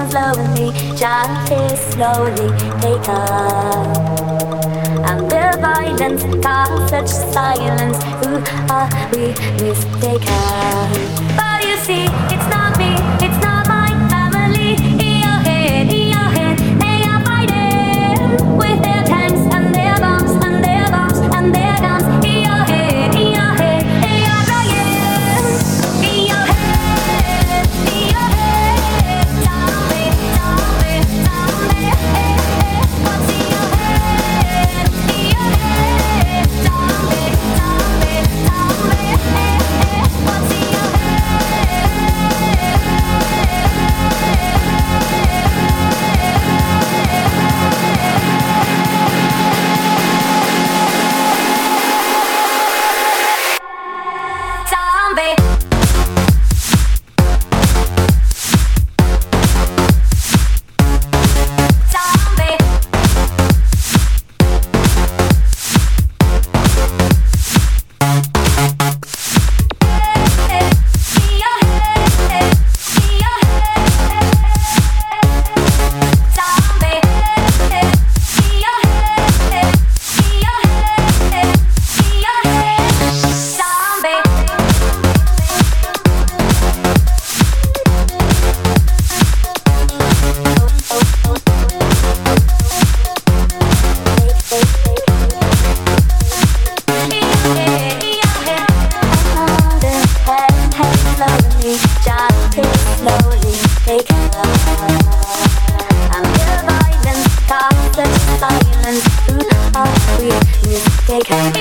flow with me, gently, slowly take up. And the violence caused such silence. Who are we mistaken? But you see, it's not me, it's not my family. In your head, they are fighting with their tanks and their bombs and their bombs and their guns. In your head, they are crying. In your head, zombie, zombie, zombie. What's in your head? In your head, zombie, zombie, zombie. What's in your zombie. Silence, who are we mistaken?